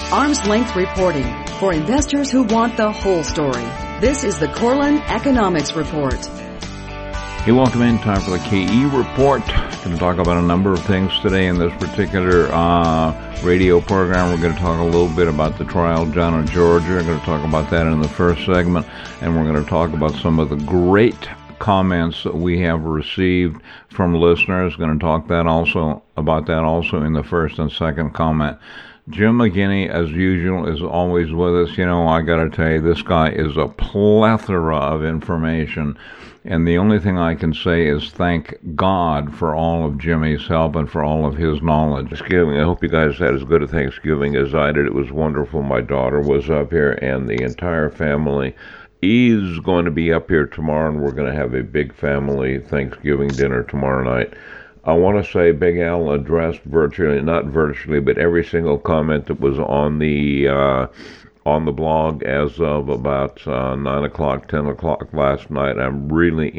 Arm's length reporting for investors who want the whole story. This is the Corlin Economics Report. Hey, welcome in. Time for the KE Report. Going to talk about a number of things today in this particular radio program. We're going to talk a little bit about the trial down in Georgia. We're going to talk about that in the first segment, and we're going to talk about some of the great comments that we have received from listeners. Going to talk about that also in the first and second comment. Jim McGinney, as usual, is always with us. You know, I got to tell you, this guy is a plethora of information. And the only thing I can say is thank God for all of Jimmy's help and for all of his knowledge. Thanksgiving. I hope you guys had as good a Thanksgiving as I did. It was wonderful. My daughter was up here, and the entire family is going to be up here tomorrow, and we're going to have a big family Thanksgiving dinner tomorrow night. I want to say Big Al addressed not virtually, but every single comment that was on the blog as of about 9 o'clock, 10 o'clock last night. I'm really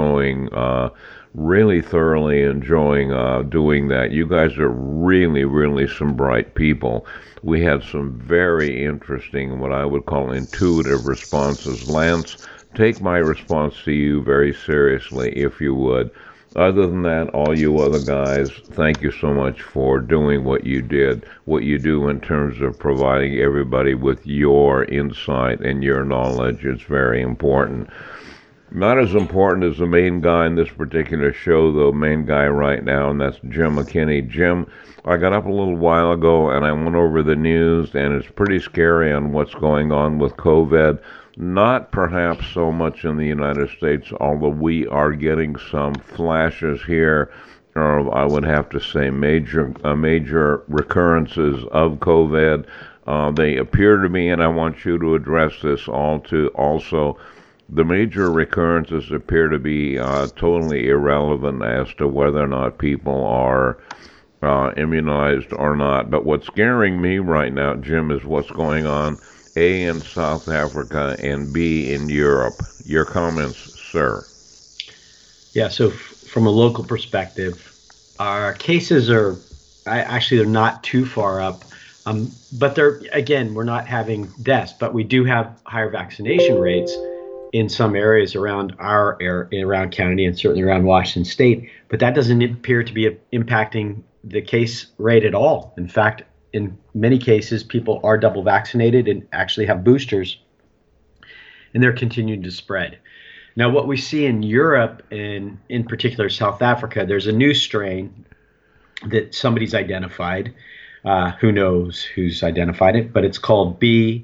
thoroughly enjoying doing that. You guys are really some bright people. We had some very interesting, what I would call intuitive responses. Lance, take my response to you very seriously, if you would. Other than that, all you other guys, thank you so much for doing what you do in terms of providing everybody with your insight and your knowledge. It's very important. Not as important as the main guy in this particular show, though, main guy right now, and that's Jim McKinney. Jim, I got up a little while ago and I went over the news, and it's pretty scary on what's going on with COVID. Not perhaps so much in the United States, although we are getting some flashes here, I would have to say major recurrences of COVID. They appear to be, and I want you to address this also, the major recurrences appear to be totally irrelevant as to whether or not people are immunized or not. But what's scaring me right now, Jim, is what's going on A, in South Africa, and B, in Europe. Your comments, sir. Yeah, so from a local perspective, our cases are they're not too far up, but we're not having deaths, but we do have higher vaccination rates in some areas around around county and certainly around Washington State, but that doesn't appear to be impacting the case rate at all. In fact, in many cases, people are double vaccinated and actually have boosters, and they're continuing to spread. Now, what we see in Europe, and in particular South Africa, there's a new strain that somebody's identified. Who knows who's identified it, but it's called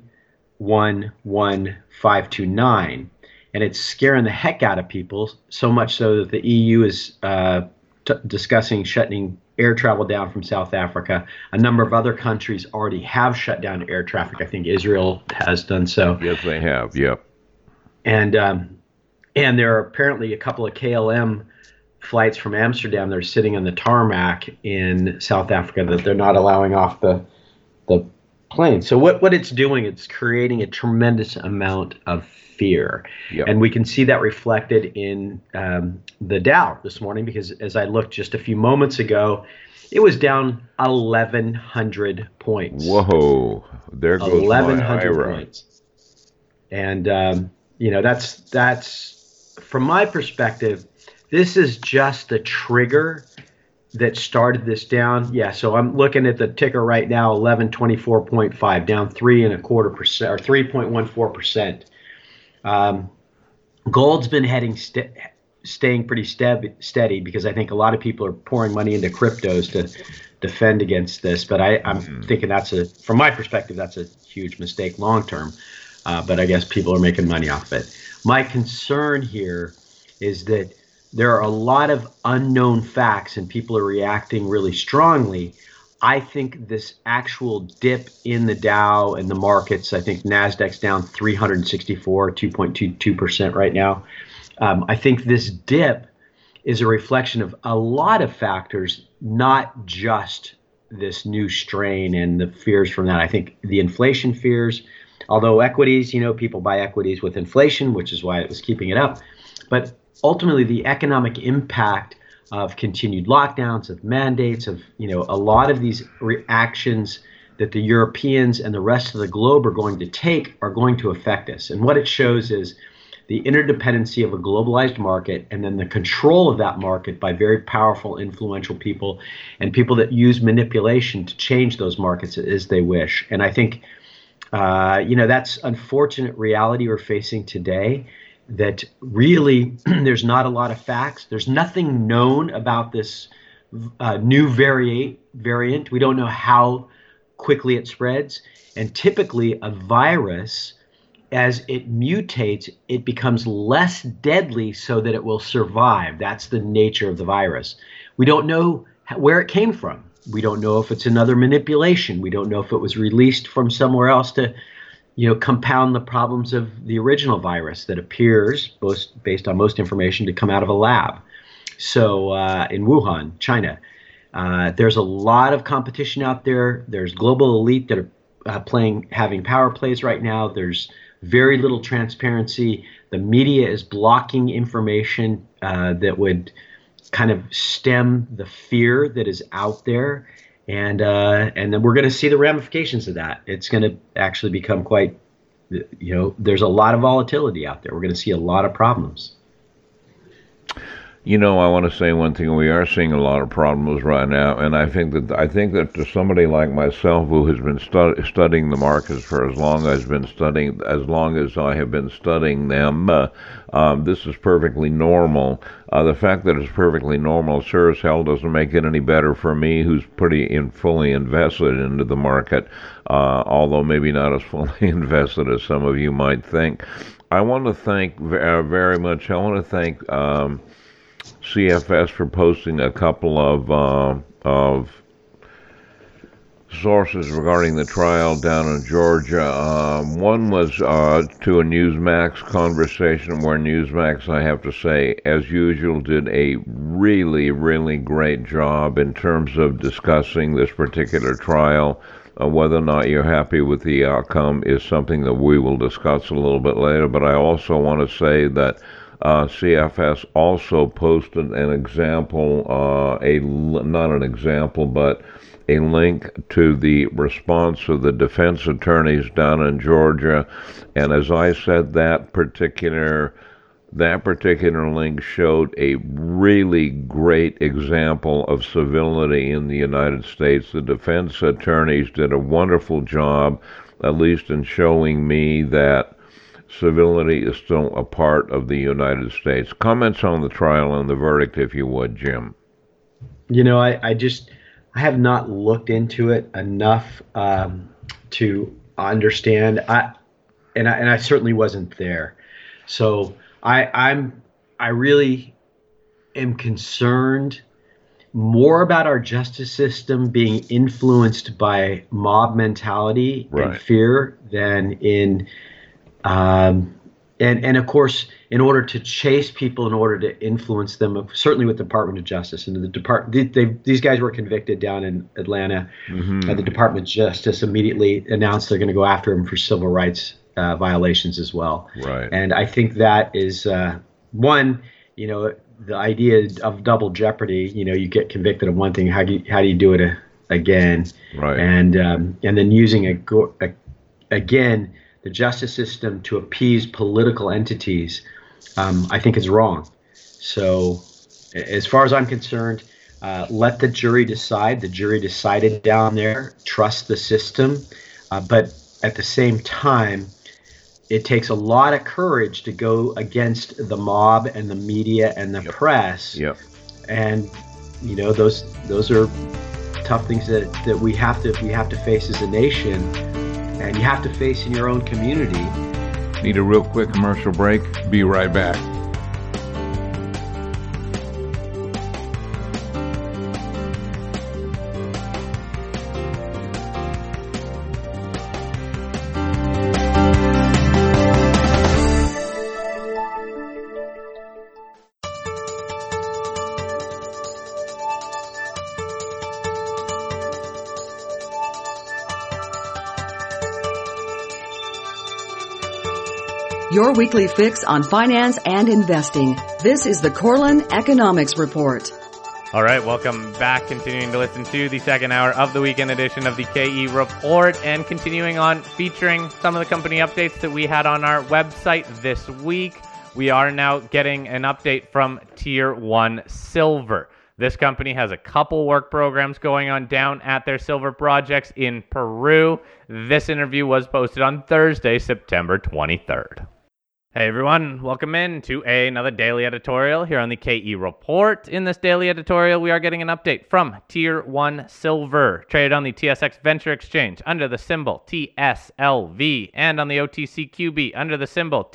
B11529, and it's scaring the heck out of people, so much so that the EU is discussing shutting air travel down from South Africa. A number of other countries already have shut down air traffic. I think Israel has done so. Yes, they have. Yep. And there are apparently a couple of KLM flights from Amsterdam that are sitting on the tarmac in South Africa that they're not allowing off the plane. So what it's doing, it's creating a tremendous amount of fear. Yep. And we can see that reflected in the Dow this morning, because as I looked just a few moments ago, it was down 1,100 points. Whoa, there goes 1,100 points. And that's from my perspective, this is just the trigger that started this down. Yeah, so I'm looking at the ticker right now, 1124.5, down 3.25% or 3.14%. Gold's been staying pretty steady, because I think a lot of people are pouring money into cryptos to defend against this. But I'm thinking from my perspective, that's a huge mistake long term. But I guess people are making money off of it. My concern here is that there are a lot of unknown facts and people are reacting really strongly. I think this actual dip in the Dow and the markets, I think NASDAQ's down 364, 2.22% right now. I think this dip is a reflection of a lot of factors, not just this new strain and the fears from that. I think the inflation fears, although equities, people buy equities with inflation, which is why it was keeping it up. But ultimately, the economic impact of continued lockdowns, of mandates, of a lot of these reactions that the Europeans and the rest of the globe are going to take are going to affect us. And what it shows is the interdependency of a globalized market and then the control of that market by very powerful, influential people and people that use manipulation to change those markets as they wish. And I think, that's unfortunate reality we're facing today, that really there's not a lot of facts. There's nothing known about this new variant. We don't know how quickly it spreads. And typically a virus, as it mutates, it becomes less deadly so that it will survive. That's the nature of the virus. We don't know where it came from. We don't know if it's another manipulation. We don't know if it was released from somewhere else to, compound the problems of the original virus that appears, based on most information, to come out of a lab. So in Wuhan, China, there's a lot of competition out there. There's global elite that are having power plays right now. There's very little transparency. The media is blocking information that would kind of stem the fear that is out there, and then we're going to see the ramifications of that. It's going to actually become quite, there's a lot of volatility out there. We're going to see a lot of problems. I want to say one thing. We are seeing a lot of problems right now, and I think that to somebody like myself who has been studying the markets for as long as I have been studying them, this is perfectly normal. The fact that it's perfectly normal sure as hell doesn't make it any better for me, who's fully invested into the market, although maybe not as fully invested as some of you might think. I want to thank very much. I want to thank CFS for posting a couple of sources regarding the trial down in Georgia. One was to a Newsmax conversation where Newsmax, I have to say, as usual, did a really, really great job in terms of discussing this particular trial. Whether or not you're happy with the outcome is something that we will discuss a little bit later, but I also want to say that CFS also posted an example, not an example, but a link to the response of the defense attorneys down in Georgia. And as I said, that particular link showed a really great example of civility in the United States. The defense attorneys did a wonderful job, at least in showing me that civility is still a part of the United States. Comments on the trial and the verdict, if you would, Jim. I have not looked into it enough to understand. I certainly wasn't there. So I really am concerned more about our justice system being influenced by mob mentality and fear than in and of course, in order to chase people, in order to influence them, certainly with the Department of Justice and these guys were convicted down in Atlanta. Mm-hmm. The Department of Justice immediately announced they're going to go after them for civil rights violations as well. Right. And I think that is one. The idea of double jeopardy. You get convicted of one thing. How do you do it again? Right. And then using again the justice system to appease political entities, I think is wrong. So as far as I'm concerned, let the jury decide. The jury decided down there, trust the system. But at the same time, it takes a lot of courage to go against the mob and the media and the press. Yep. And, those are tough things that we have to face as a nation. And you have to face in your own community. Need a real quick commercial break? Be right back. Your weekly fix on finance and investing. This is the Corlin Economics Report. All right, welcome back. Continuing to listen to the second hour of the weekend edition of the KE Report, and continuing on featuring some of the company updates that we had on our website this week. We are now getting an update from Tier 1 Silver. This company has a couple work programs going on down at their silver projects in Peru. This interview was posted on Thursday, September 23rd. Hey everyone, welcome in to another daily editorial here on the KE Report. In this daily editorial, we are getting an update from Tier 1 Silver, traded on the TSX Venture Exchange under the symbol TSLV, and on the OTCQB under the symbol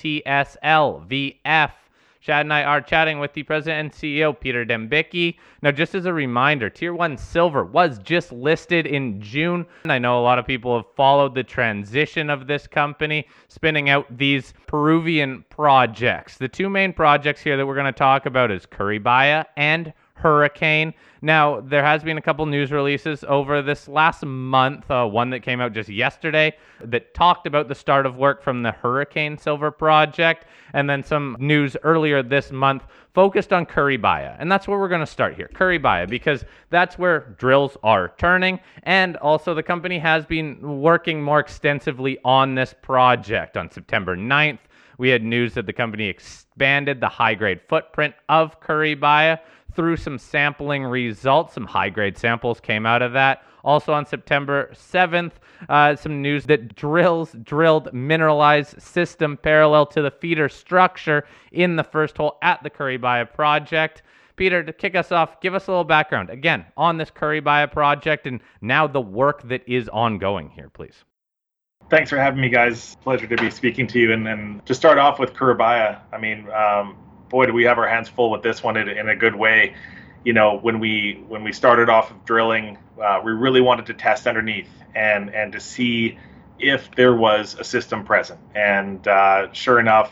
TSLVF. Chad and I are chatting with the president and CEO, Peter Dembicki. Now, just as a reminder, Tier 1 Silver was just listed in June. And I know a lot of people have followed the transition of this company, spinning out these Peruvian projects. The two main projects here that we're going to talk about is Curibaya and Hurricane. Now, there has been a couple news releases over this last month, one that came out just yesterday that talked about the start of work from the Hurricane Silver project, and then some news earlier this month focused on Curibaya. And that's where we're going to start here, Curibaya, because that's where drills are turning, and also the company has been working more extensively on this project. On September 9th, we had news that the company expanded the high-grade footprint of Curibaya through some sampling results. Some high-grade samples came out of that. Also on September 7th, some news that drilled mineralized system parallel to the feeder structure in the first hole at the Curibaya project. Peter, to kick us off, give us a little background, again, on this Curibaya project and now the work that is ongoing here, please. Thanks for having me, guys. Pleasure to be speaking to you. And to start off with Curibaya, I mean, boy, do we have our hands full with this one in a good way. You know, when we started off of drilling, we really wanted to test underneath and to see if there was a system present. And sure enough,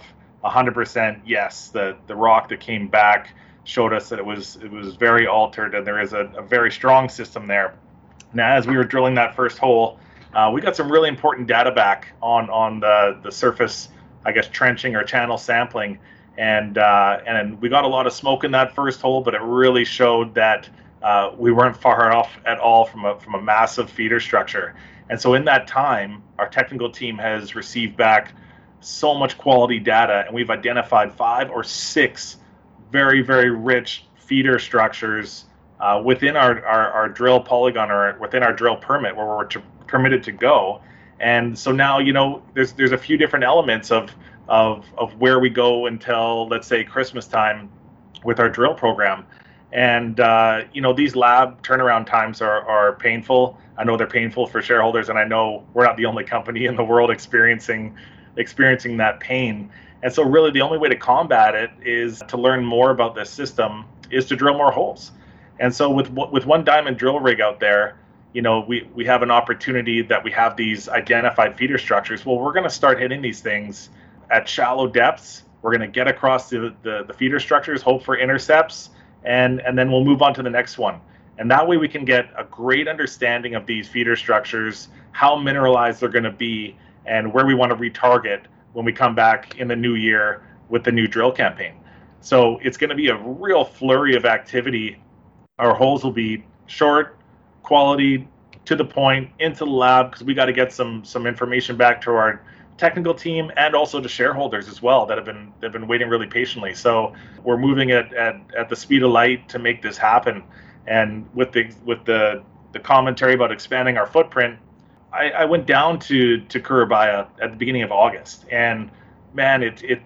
100% yes. The rock that came back showed us that it was very altered, and there is a very strong system there. Now, as we were drilling that first hole, we got some really important data back on the surface, I guess, trenching or channel sampling. And we got a lot of smoke in that first hole, but it really showed that we weren't far off at all from a massive feeder structure. And so in that time, our technical team has received back so much quality data, and we've identified 5 or 6 very, very rich feeder structures within our drill polygon or within our drill permit where we're permitted to go. And so now, you know, there's a few different elements of where we go until, let's say, Christmas time with our drill program. And, you know, these lab turnaround times are painful. I know they're painful for shareholders, and I know we're not the only company in the world experiencing that pain. And so really the only way to combat it is to learn more about this system, is to drill more holes. And so with one diamond drill rig out there, you know, we have an opportunity that we have these identified feeder structures. Well, we're going to start hitting these things at shallow depths. We're going to get across the feeder structures, hope for intercepts, and then we'll move on to the next one. And that way we can get a great understanding of these feeder structures, how mineralized they're going to be, and where we want to retarget when we come back in the new year with the new drill campaign. So it's going to be a real flurry of activity. Our holes will be short, quality, to the point, into the lab, because we got to get some information back to our technical team and also to shareholders as well that have been waiting really patiently. So we're moving at the speed of light to make this happen. And with the commentary about expanding our footprint, I went down to Curibaya at the beginning of August, and man,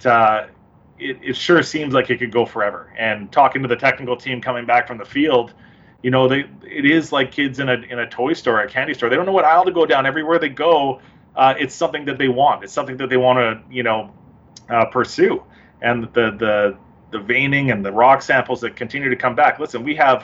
it sure seems like it could go forever. And talking to the technical team coming back from the field, you know, it is like kids in a toy store, a candy store. They don't know what aisle to go down. Everywhere they go, it's something that they want. It's something that they want to, you know, pursue. And the veining and the rock samples that continue to come back. Listen, we have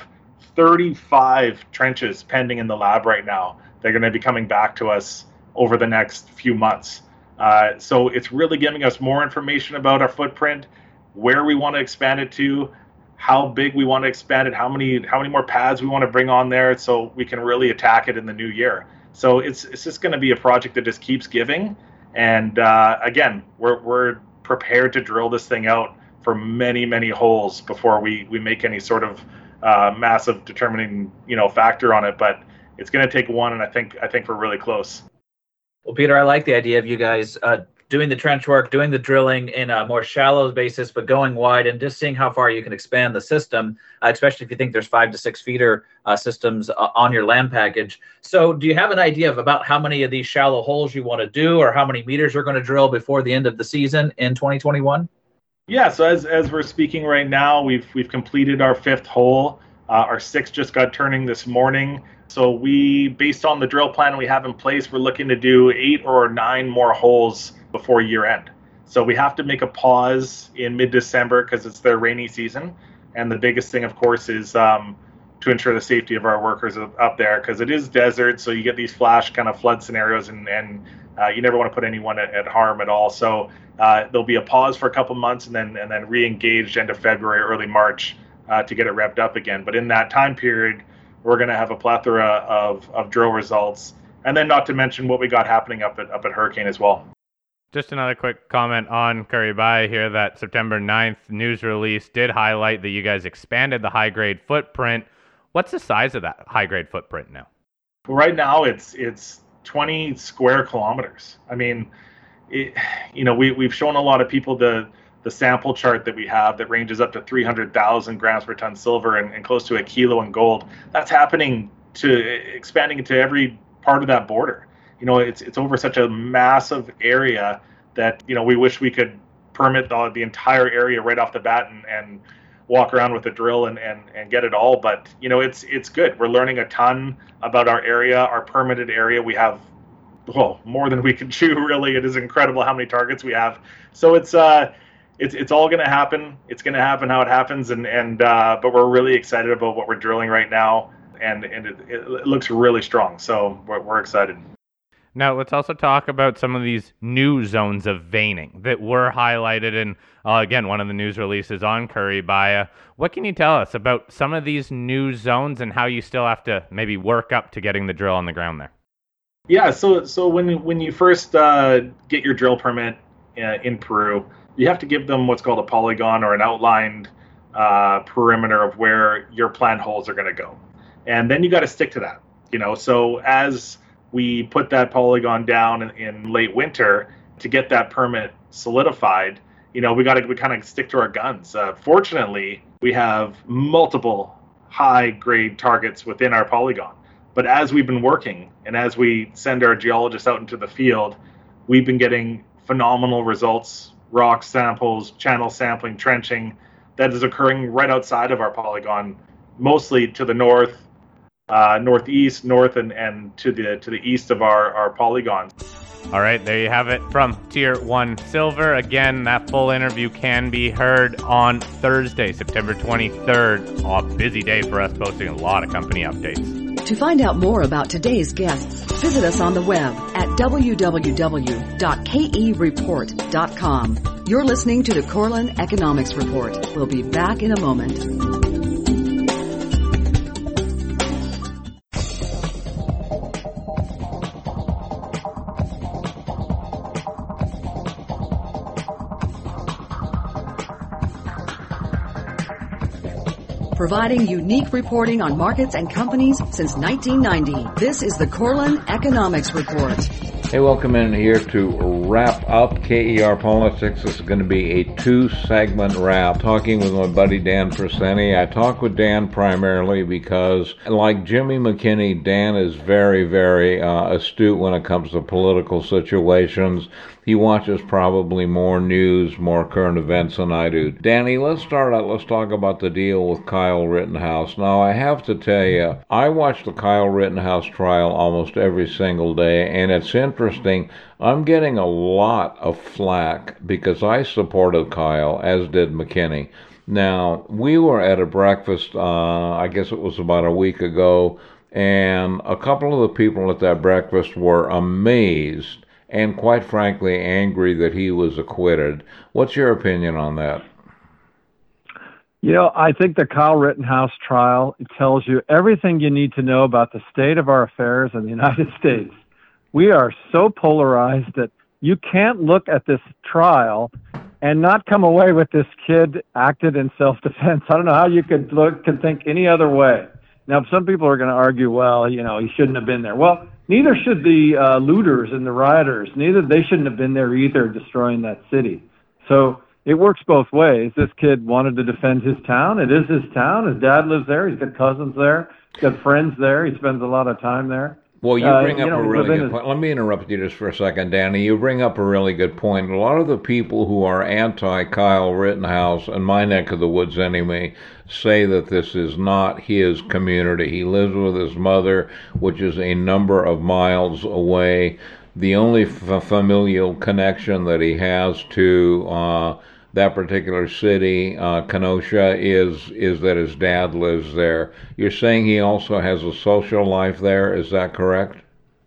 35 trenches pending in the lab right now. They're going to be coming back to us over the next few months. So it's really giving us more information about our footprint, where we want to expand it to, how big we want to expand it, how many more pads we want to bring on there, so we can really attack it in the new year. So it's just going to be a project that just keeps giving. And again, we're prepared to drill this thing out for many holes before we make any sort of massive determining factor on it, but it's going to take one, and I think we're really close. Well, Peter, I like the idea of you guys doing the trench work, doing the drilling in a more shallow basis, but going wide and just seeing how far you can expand the system, especially if you think there's 5 to 6 feeder systems on your land package. So do you have an idea of about how many of these shallow holes you want to do, or how many meters you're going to drill before the end of the season in 2021? Yeah, so as we're speaking right now, we've completed our 5th hole. Our 6th just got turning this morning. So we, based on the drill plan we have in place, we're looking to do 8 or 9 more holes before year end. So we have to make a pause in mid-December because it's their rainy season. And the biggest thing, of course, is to ensure the safety of our workers up there, because it is desert. So you get these flash kind of flood scenarios, and you never want to put anyone at harm at all. So there'll be a pause for a couple months, and then re-engage end of February, early March to get it revved up again. But in that time period, we're going to have a plethora of drill results, and then not to mention what we got happening up at Hurricane as well. Just another quick comment on Currie-Baya here. That September 9th news release did highlight that you guys expanded the high-grade footprint. What's the size of that high-grade footprint now? Right now, it's 20 square kilometers. I mean, we've shown a lot of people the sample chart that we have that ranges up to 300,000 grams per ton silver and close to 1 kilo in gold. That's happening expanding into every part of that border. It's over such a massive area that, we wish we could permit the entire area right off the bat and walk around with a drill and get it all. But, it's good. We're learning a ton about our area, our permitted area. We have, more than we can chew, really. It is incredible how many targets we have. So it's all going to happen. It's going to happen how it happens. But we're really excited about what we're drilling right now. And it looks really strong. So we're excited. Now, let's also talk about some of these new zones of veining that were highlighted in, again, one of the news releases on Currie-Baya. What can you tell us about some of these new zones and how you still have to maybe work up to getting the drill on the ground there? Yeah, so when you first get your drill permit in Peru, you have to give them what's called a polygon, or an outlined perimeter of where your planned holes are going to go. And then you got to stick to that. So as we put that polygon down in late winter to get that permit solidified, we kind of stick to our guns. Fortunately, we have multiple high-grade targets within our polygon. But as we've been working and as we send our geologists out into the field, we've been getting phenomenal results, rock samples, channel sampling, trenching, that is occurring right outside of our polygon, mostly to the north, northeast, north, and to the east of our polygons. All right, there you have it from Tier 1 Silver. Again, that full interview can be heard on Thursday, September 23rd. A busy day for us, posting a lot of company updates. To find out more about today's guests, visit us on the web at www.kereport.com. You're listening to the Cortland Economics Report. We'll be back in a moment. Providing unique reporting on markets and companies since 1990. This is the Cortland Economics Report. Hey, welcome in here to wrap up KER Politics. This is going to be a 2-segment wrap. Talking with my buddy Dan Preseni. I talk with Dan primarily because, like Jimmy McKinney, Dan is very, very astute when it comes to political situations. He watches probably more news, more current events than I do. Danny, let's start out. Let's talk about the deal with Kyle Rittenhouse. Now, I have to tell you, I watch the Kyle Rittenhouse trial almost every single day, and it's interesting. I'm getting a lot of flack because I supported Kyle, as did McKinney. Now, we were at a breakfast, I guess it was about a week ago, and a couple of the people at that breakfast were amazed and quite frankly angry that he was acquitted. What's your opinion on that? I think the Kyle Rittenhouse trial, it tells you everything you need to know about the state of our affairs in the United States. We are so polarized that you can't look at this trial and not come away with this kid acted in self-defense. I don't know how you could think any other way. Now, some people are going to argue, well, he shouldn't have been there. Well, neither should the looters and the rioters. They shouldn't have been there either, destroying that city. So it works both ways. This kid wanted to defend his town. It is his town. His dad lives there. He's got cousins there. He's got friends there. He spends a lot of time there. Well, you bring up a really good point. Let me interrupt you just for a second, Danny. You bring up a really good point. A lot of the people who are anti-Kyle Rittenhouse, in my neck of the woods anyway, say that this is not his community. He lives with his mother, which is a number of miles away. The only familial connection that he has to that particular city, Kenosha, is that his dad lives there. You're saying he also has a social life there, is that correct?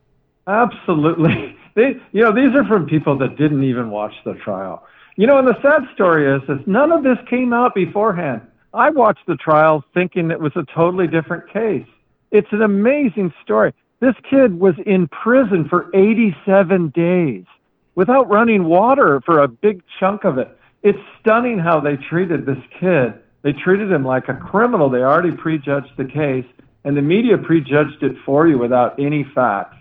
Absolutely. These are from people that didn't even watch the trial. And the sad story is none of this came out beforehand. I watched the trial thinking it was a totally different case. It's an amazing story. This kid was in prison for 87 days without running water for a big chunk of it. It's stunning how they treated this kid. They treated him like a criminal. They already prejudged the case, and the media prejudged it for you without any facts.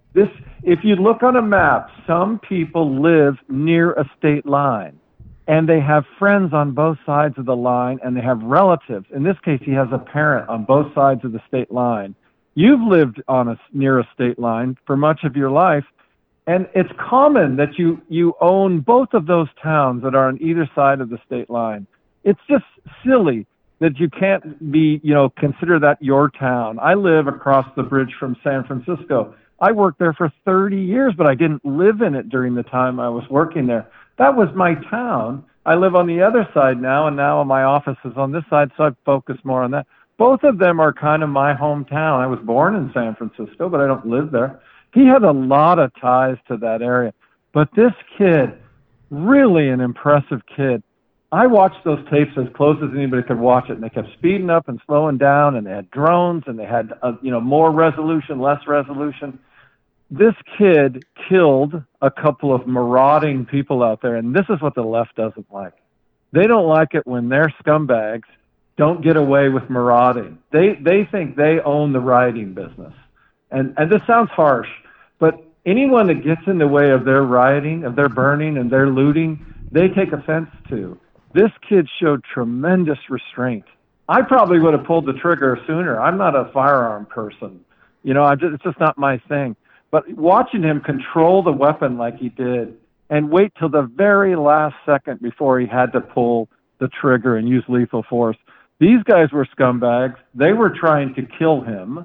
If you look on a map, some people live near a state line, and they have friends on both sides of the line, and they have relatives. In this case, he has a parent on both sides of the state line. You've lived near a state line for much of your life. And it's common that you own both of those towns that are on either side of the state line. It's just silly that you can't consider that your town. I live across the bridge from San Francisco. I worked there for 30 years, but I didn't live in it during the time I was working there. That was my town. I live on the other side now, and now my office is on this side, so I focus more on that. Both of them are kind of my hometown. I was born in San Francisco, but I don't live there. He had a lot of ties to that area. But this kid, really an impressive kid. I watched those tapes as close as anybody could watch it, and they kept speeding up and slowing down, and they had drones, and they had more resolution, less resolution. This kid killed a couple of marauding people out there, and this is what the left doesn't like. They don't like it when their scumbags don't get away with marauding. They think they own the rioting business. And this sounds harsh, but anyone that gets in the way of their rioting, of their burning and their looting, they take offense to. This kid showed tremendous restraint. I probably would have pulled the trigger sooner. I'm not a firearm person. It's just not my thing. But watching him control the weapon like he did and wait till the very last second before he had to pull the trigger and use lethal force. These guys were scumbags. They were trying to kill him.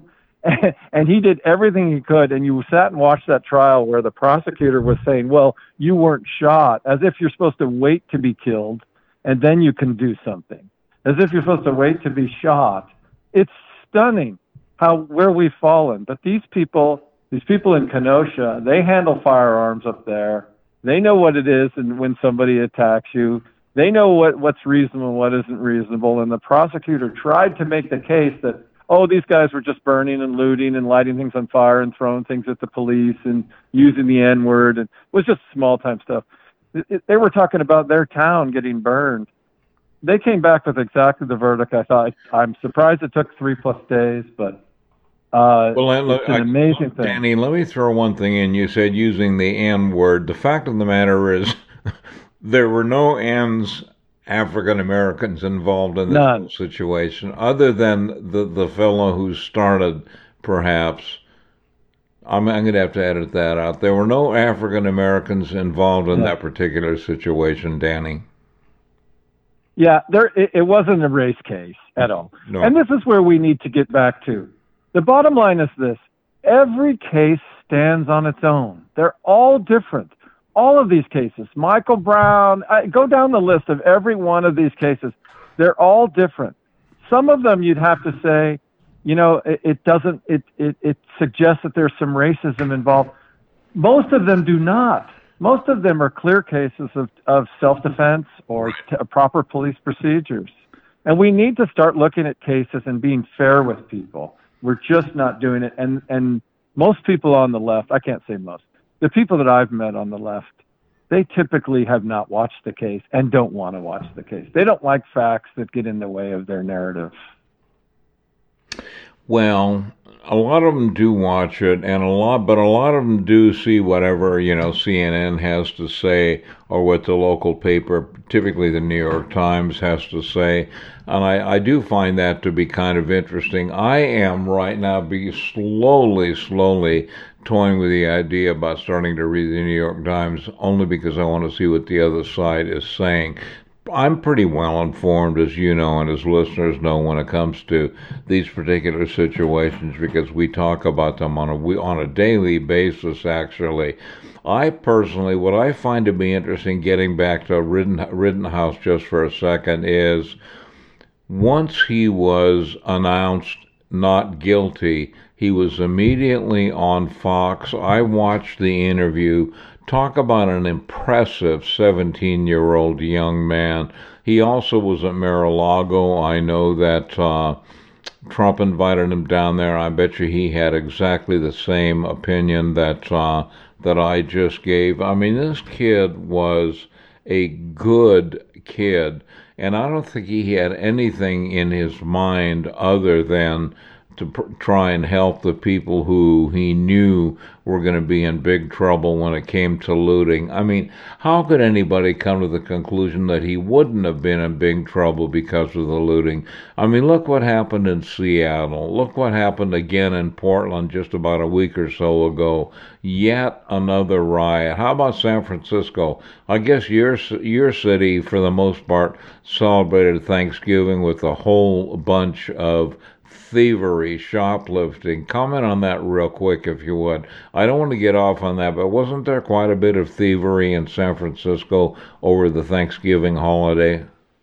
And he did everything he could, and you sat and watched that trial where the prosecutor was saying, well, you weren't shot, as if you're supposed to wait to be killed, and then you can do something, as if you're supposed to wait to be shot. It's stunning where we've fallen. But these people in Kenosha, they handle firearms up there. They know what it is and when somebody attacks you. They know what's reasonable and what isn't reasonable, and the prosecutor tried to make the case that, these guys were just burning and looting and lighting things on fire and throwing things at the police and using the N-word. And it was just small-time stuff. They were talking about their town getting burned. They came back with exactly the verdict I thought. I'm surprised it took 3+ days, but it's an amazing thing. Danny, let me throw one thing in. You said using the N-word. The fact of the matter is there were no N's African Americans involved in this situation, other than the fellow who started, perhaps. I'm going to have to edit that out. There were no African Americans involved in that particular situation, Danny. Yeah, it wasn't a race case at all. No. And this is where we need to get back to. The bottom line is this. Every case stands on its own. They're all different. All of these cases, Michael Brown, go down the list of every one of these cases. They're all different. Some of them you'd have to say, it suggests that there's some racism involved. Most of them do not. Most of them are clear cases of self-defense or proper police procedures. And we need to start looking at cases and being fair with people. We're just not doing it. And most people on the left, I can't say most, the people that I've met on the left, they typically have not watched the case and don't want to watch the case. They don't like facts that get in the way of their narrative. Well, a lot of them do watch it, but a lot of them do see whatever, CNN has to say, or what the local paper, typically the New York Times, has to say. And I do find that to be kind of interesting. I am right now slowly toying with the idea about starting to read the New York Times, only because I want to see what the other side is saying. I'm pretty well informed, as you know, and as listeners know, when it comes to these particular situations, because we talk about them on a daily basis, actually. I personally, what I find to be interesting, getting back to Rittenhouse just for a second, is once he was announced not guilty, he was immediately on Fox. I watched the interview. Talk about an impressive 17-year-old young man. He also was at Mar-a-Lago. I know that Trump invited him down there. I bet you he had exactly the same opinion that I just gave. I mean, this kid was a good kid, and I don't think he had anything in his mind other than to try and help the people who he knew were going to be in big trouble when it came to looting. I mean, how could anybody come to the conclusion that he wouldn't have been in big trouble because of the looting? I mean, look what happened in Seattle. Look what happened again in Portland just about a week or so ago. Yet another riot. How about San Francisco? I guess your city, for the most part, celebrated Thanksgiving with a whole bunch of thievery, shoplifting. Comment on that real quick, if you would. I don't want to get off on that, but wasn't there quite a bit of thievery in San Francisco over the Thanksgiving holiday?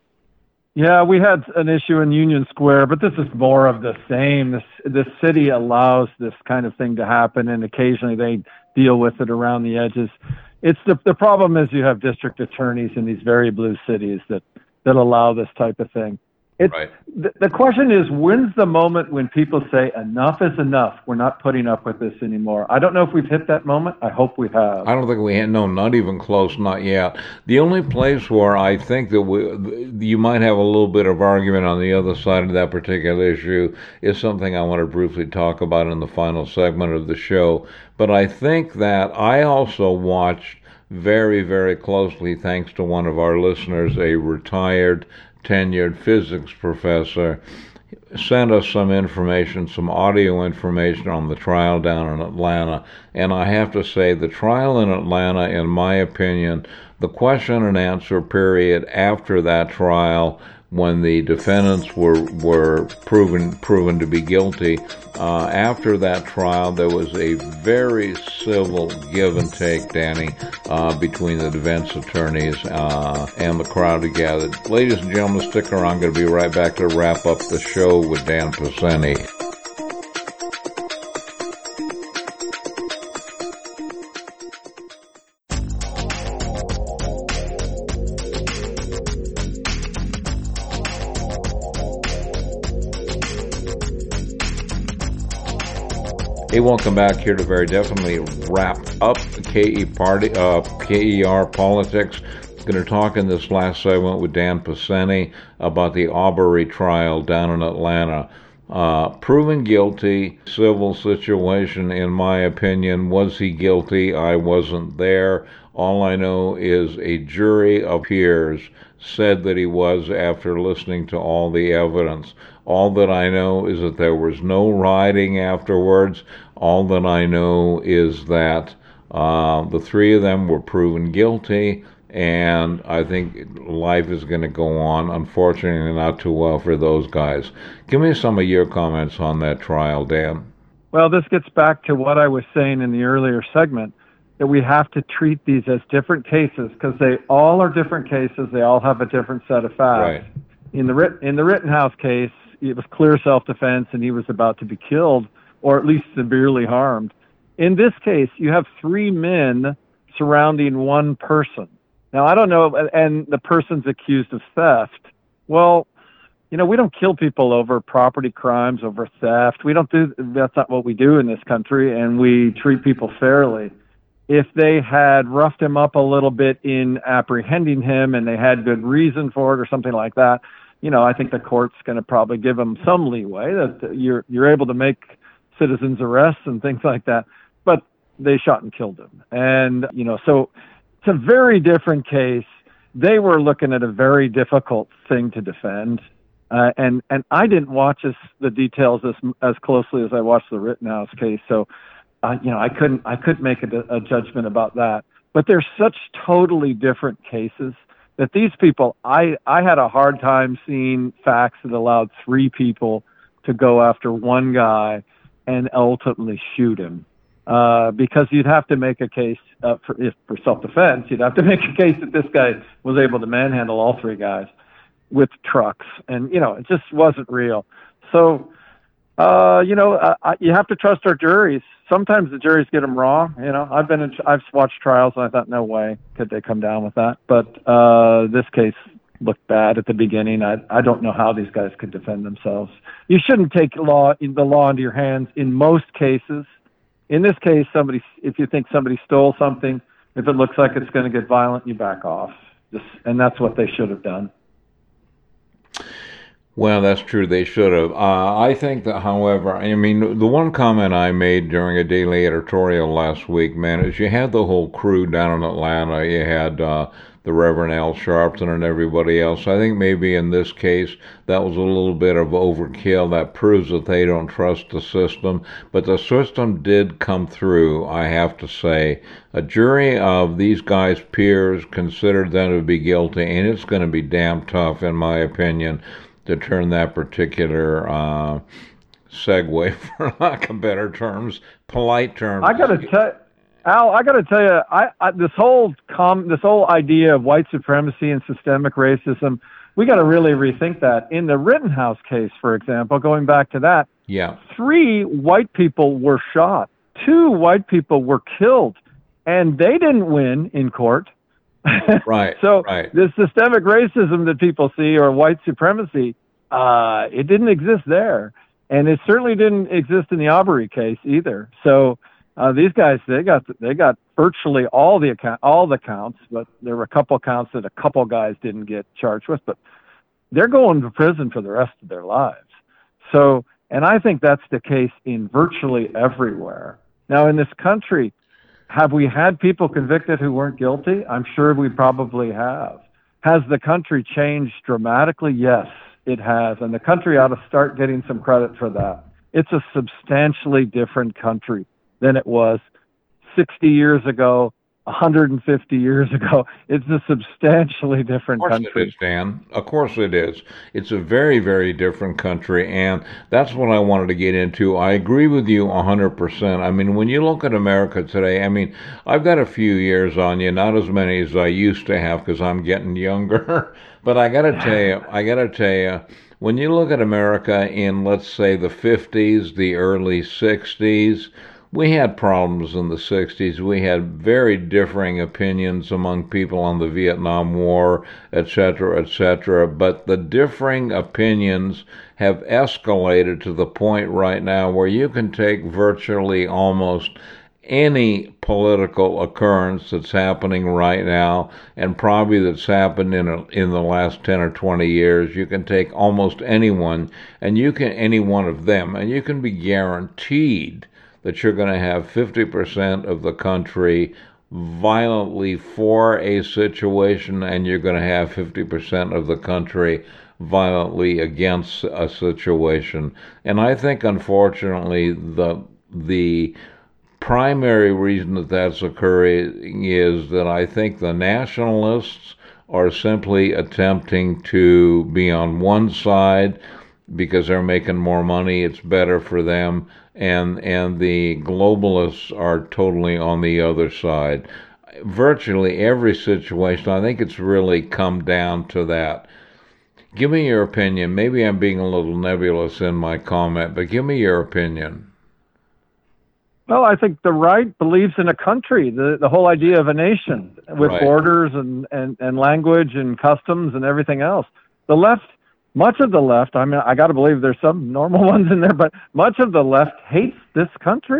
Yeah, we had an issue in Union Square, but this is more of the same. The city allows this kind of thing to happen, and occasionally they deal with it around the edges. It's the problem is you have district attorneys in these very blue cities that allow this type of thing. Right. The question is, when's the moment when people say enough is enough? We're not putting up with this anymore. I don't know if we've hit that moment. I hope we have. I don't think we have. No, not even close. Not yet. The only place where I think that you might have a little bit of argument on the other side of that particular issue is something I want to briefly talk about in the final segment of the show. But I think that I also watched very, very closely, thanks to one of our listeners, a retired tenured physics professor, sent us some information, some audio information on the trial down in Atlanta. And I have to say, the trial in Atlanta, in my opinion, the question and answer period after that trial, when the defendants were proven to be guilty, after that trial, there was a very civil give and take, Danny, between the defense attorneys and the crowd who gathered. Ladies and gentlemen, stick around. I'm going to be right back to wrap up the show with Dan Paseni. Hey, welcome back here to very definitely wrap up KER Politics. Going to talk in this last segment with Dan Paseni about the Arbery trial down in Atlanta. Proven guilty, civil situation, in my opinion. Was he guilty? I wasn't there. All I know is a jury of peers said that he was after listening to all the evidence. All that I know is that there was no rioting afterwards. All that I know is that the three of them were proven guilty, and I think life is going to go on. Unfortunately, not too well for those guys. Give me some of your comments on that trial, Dan. Well, this gets back to what I was saying in the earlier segment, that we have to treat these as different cases because they all are different cases. They all have a different set of facts. Right. In the Rittenhouse case, it was clear self-defense, and he was about to be killed or at least severely harmed. In this case, you have three men surrounding one person. Now, I don't know, and the person's accused of theft. Well, we don't kill people over property crimes, over theft. That's not what we do in this country, and we treat people fairly. if they had roughed him up a little bit in apprehending him and they had good reason for it or something like that, I think the court's going to probably give them some leeway that you're able to make citizens arrests and things like that. But they shot and killed him. And, so it's a very different case. They were looking at a very difficult thing to defend. And I didn't watch the details as closely as I watched the Rittenhouse case. So, I couldn't make a judgment about that. But they're such totally different cases that these people, I had a hard time seeing facts that allowed 3 people to go after one guy and ultimately shoot him. Because you'd have to make a case for self-defense. You'd have to make a case that this guy was able to manhandle all 3 guys with trucks, and it just wasn't real. So, you have to trust our juries. Sometimes the juries get them wrong. I've watched trials and I thought, no way could they come down with that. But this case looked bad at the beginning. I don't know how these guys could defend themselves. You shouldn't take the law into your hands in most cases. In this case, if you think somebody stole something, if it looks like it's going to get violent, you back off. And that's what they should have done. Well, that's true. They should have. I think that, however, the one comment I made during a daily editorial last week, man, is you had the whole crew down in Atlanta. You had the Reverend Al Sharpton and everybody else. I think maybe in this case that was a little bit of overkill. That proves that they don't trust the system. But the system did come through, I have to say. A jury of these guys' peers considered them to be guilty, and it's going to be damn tough, in my opinion, to turn that particular segue, for lack of better terms, polite terms. I got to tell Al, I got to tell you, this whole idea of white supremacy and systemic racism, we got to really rethink that. In the Rittenhouse case, for example, going back to that, 3 white people were shot, 2 white people were killed, and they didn't win in court. Right. So right. This systemic racism that people see, or white supremacy, it didn't exist there, and it certainly didn't exist in the Arbery case either. So these guys, they got virtually all the counts, but there were a couple counts that a couple guys didn't get charged with, but they're going to prison for the rest of their lives. So, and I think that's the case in virtually everywhere. Now, in this country, have we had people convicted who weren't guilty? I'm sure we probably have. Has the country changed dramatically? Yes, it has. And the country ought to start getting some credit for that. It's a substantially different country than it was 60 years ago, 150 years ago. It's a substantially different country. Of course it is, Dan. Of course it is. It's a very, very different country, and that's what I wanted to get into. I agree with you 100%. When you look at America today, I've got a few years on you, not as many as I used to have because I'm getting younger. But I got to tell you, when you look at America in, let's say, the 50s, the early 60s, we had problems in the 60s. We had very differing opinions among people on the Vietnam War, etc., but the differing opinions have escalated to the point right now where you can take virtually almost any political occurrence that's happening right now, and probably that's happened in the last 10 or 20 years. You can take almost anyone, and any one of them, and you can be guaranteed that you're going to have 50% of the country violently for a situation, and you're going to have 50% of the country violently against a situation. And I think, unfortunately, the primary reason that that's occurring is that I think the nationalists are simply attempting to be on one side because they're making more money, it's better for them, and the globalists are totally on the other side. Virtually every situation, I think it's really come down to that. Give me your opinion. Maybe I'm being a little nebulous in my comment, but give me your opinion. Well, I think the right believes in a country, the whole idea of a nation with borders and language and customs and everything else. The left, much of the left, I got to believe there's some normal ones in there, but much of the left hates this country.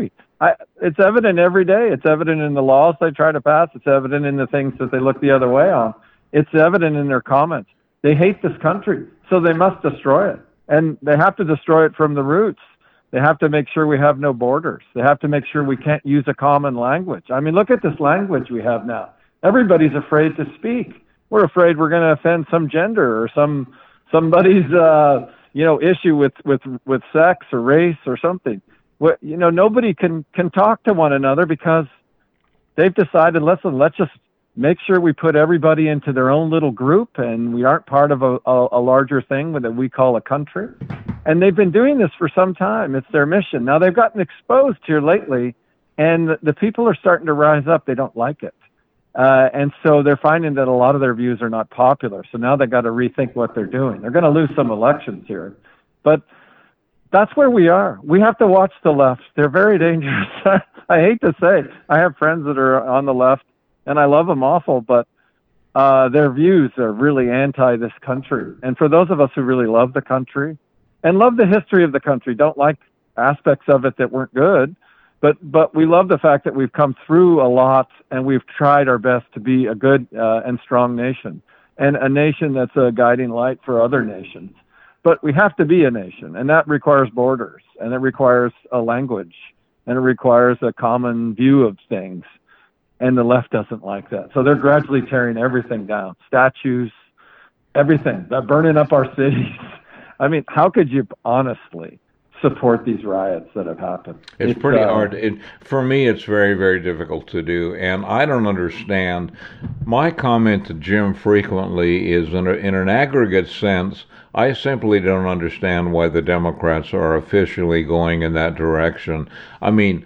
It's evident every day. It's evident in the laws they try to pass. It's evident in the things that they look the other way on. It's evident in their comments. They hate this country, so they must destroy it. And they have to destroy it from the roots. They have to make sure we have no borders. They have to make sure we can't use a common language. I mean, look at this language we have now. Everybody's afraid to speak. We're afraid we're going to offend some gender or somebody's issue with sex or race or something. Nobody can talk to one another because they've decided, listen, let's just make sure we put everybody into their own little group and we aren't part of a larger thing that we call a country. And they've been doing this for some time. It's their mission. Now, they've gotten exposed here lately, and the people are starting to rise up. They don't like it. And so they're finding that a lot of their views are not popular. So now they've got to rethink what they're doing. They're going to lose some elections here. But that's where we are. We have to watch the left. They're very dangerous. I hate to say, I have friends that are on the left, and I love them awful, but their views are really anti this country. And for those of us who really love the country and love the history of the country, don't like aspects of it that weren't good, but we love the fact that we've come through a lot and we've tried our best to be a good and strong nation, and a nation that's a guiding light for other nations. But we have to be a nation, and that requires borders, and it requires a language, and it requires a common view of things. And the left doesn't like that. So they're gradually tearing everything down, statues, everything. They're burning up our cities. I mean, how could you honestly support these riots that have happened? It's pretty hard. For me, it's very, very difficult to do. And I don't understand. My comment to Jim frequently is, in an aggregate sense, I simply don't understand why the Democrats are officially going in that direction. I mean,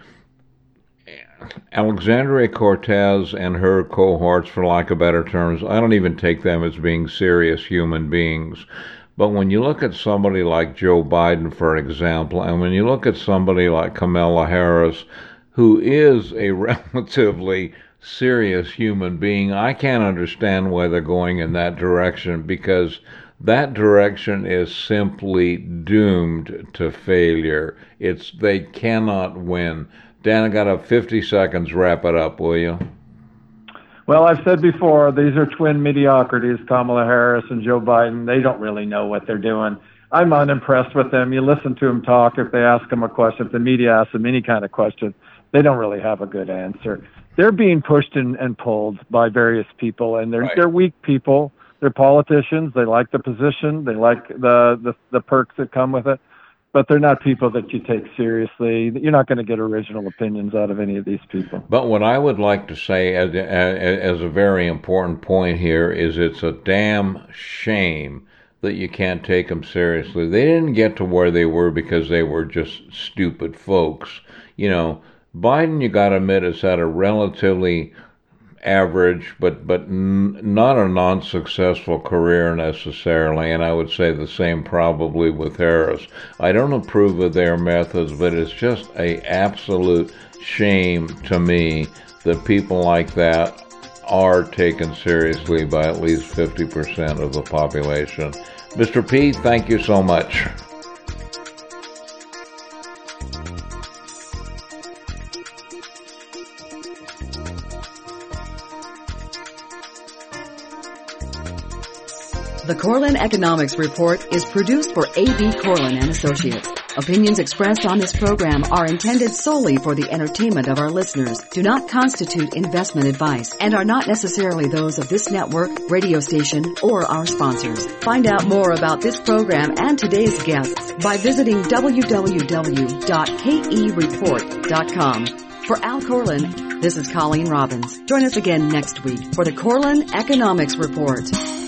Alexandria Cortez and her cohorts, for lack of better terms, I don't even take them as being serious human beings. But when you look at somebody like Joe Biden, for example, and when you look at somebody like Kamala Harris, who is a relatively serious human being, I can't understand why they're going in that direction, because that direction is simply doomed to failure. They cannot win. Dan, I got 50 seconds. Wrap it up, will you? Well, I've said before, these are twin mediocrities, Kamala Harris and Joe Biden. They don't really know what they're doing. I'm unimpressed with them. You listen to them talk. If they ask them a question, if the media asks them any kind of question, they don't really have a good answer. They're being pushed and pulled by various people, and they're weak people. They're politicians. They like the position. They like the perks that come with it. But they're not people that you take seriously. You're not going to get original opinions out of any of these people. But what I would like to say as a very important point here is it's a damn shame that you can't take them seriously. They didn't get to where they were because they were just stupid folks. You know, Biden, you got to admit, has had a relatively average, but not a non-successful career necessarily, and I would say the same probably with Harris. I don't approve of their methods, but it's just an absolute shame to me that people like that are taken seriously by at least 50% of the population. Mr. P, thank you so much. The Corlin Economics Report is produced for A.B. Corlin and Associates. Opinions expressed on this program are intended solely for the entertainment of our listeners, do not constitute investment advice, and are not necessarily those of this network, radio station, or our sponsors. Find out more about this program and today's guests by visiting www.kereport.com. For Al Corlin, this is Colleen Robbins. Join us again next week for the Corlin Economics Report.